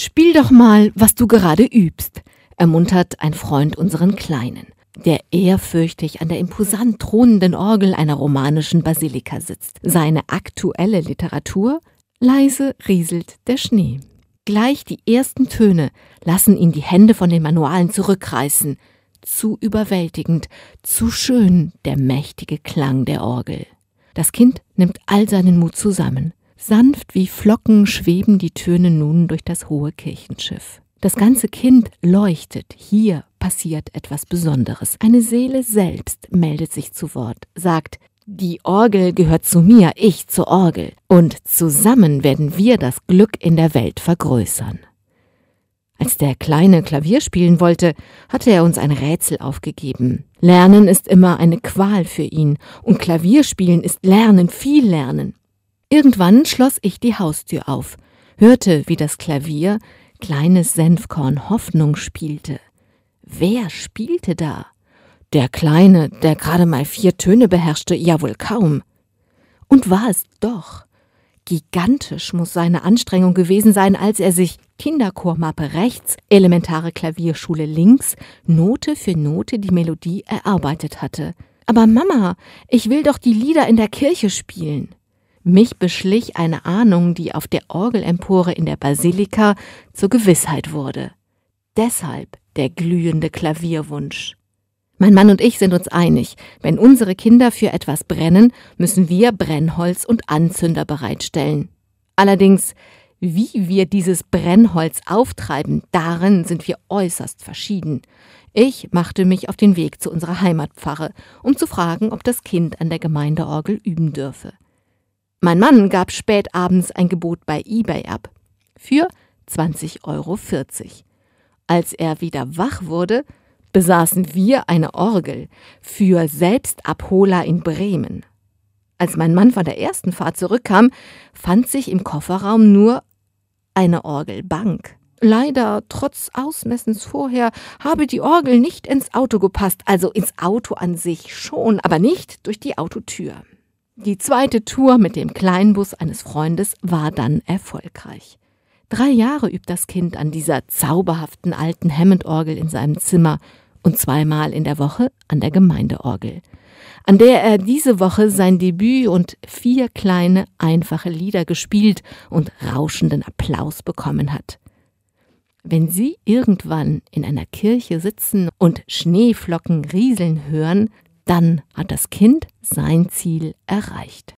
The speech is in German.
Spiel doch mal, was du gerade übst, ermuntert ein Freund unseren Kleinen, der ehrfürchtig an der imposant thronenden Orgel einer romanischen Basilika sitzt. Seine aktuelle Literatur: Leise rieselt der Schnee. Gleich die ersten Töne lassen ihn die Hände von den Manualen zurückreißen. Zu überwältigend, zu schön der mächtige Klang der Orgel. Das Kind nimmt all seinen Mut zusammen. Sanft wie Flocken schweben die Töne nun durch das hohe Kirchenschiff. Das ganze Kind leuchtet. Hier passiert etwas Besonderes. Eine Seele selbst meldet sich zu Wort, sagt: Die Orgel gehört zu mir, ich zur Orgel. Und zusammen werden wir das Glück in der Welt vergrößern. Als der Kleine Klavier spielen wollte, hatte er uns ein Rätsel aufgegeben. Lernen ist immer eine Qual für ihn und Klavierspielen ist Lernen, viel Lernen. Irgendwann schloss ich die Haustür auf, hörte, wie das Klavier Kleines Senfkorn Hoffnung spielte. Wer spielte da? Der Kleine, der gerade mal 4 Töne beherrschte, ja wohl kaum. Und war es doch. Gigantisch muss seine Anstrengung gewesen sein, als er sich Kinderchormappe rechts, elementare Klavierschule links, Note für Note die Melodie erarbeitet hatte. Aber Mama, ich will doch die Lieder in der Kirche spielen. Mich beschlich eine Ahnung, die auf der Orgelempore in der Basilika zur Gewissheit wurde. Deshalb der glühende Klavierwunsch. Mein Mann und ich sind uns einig, wenn unsere Kinder für etwas brennen, müssen wir Brennholz und Anzünder bereitstellen. Allerdings, wie wir dieses Brennholz auftreiben, darin sind wir äußerst verschieden. Ich machte mich auf den Weg zu unserer Heimatpfarre, um zu fragen, ob das Kind an der Gemeindeorgel üben dürfe. Mein Mann gab spät abends ein Gebot bei eBay ab. Für 20,40 €. Als er wieder wach wurde, besaßen wir eine Orgel für Selbstabholer in Bremen. Als mein Mann von der ersten Fahrt zurückkam, fand sich im Kofferraum nur eine Orgelbank. Leider, trotz Ausmessens vorher, habe die Orgel nicht ins Auto gepasst, also ins Auto an sich schon, aber nicht durch die Autotür. Die zweite Tour mit dem Kleinbus eines Freundes war dann erfolgreich. 3 Jahre übt das Kind an dieser zauberhaften alten Hammond-Orgel in seinem Zimmer und 2-mal in der Woche an der Gemeindeorgel, an der er diese Woche sein Debüt und 4 kleine, einfache Lieder gespielt und rauschenden Applaus bekommen hat. Wenn Sie irgendwann in einer Kirche sitzen und Schneeflocken rieseln hören, dann hat das Kind sein Ziel erreicht.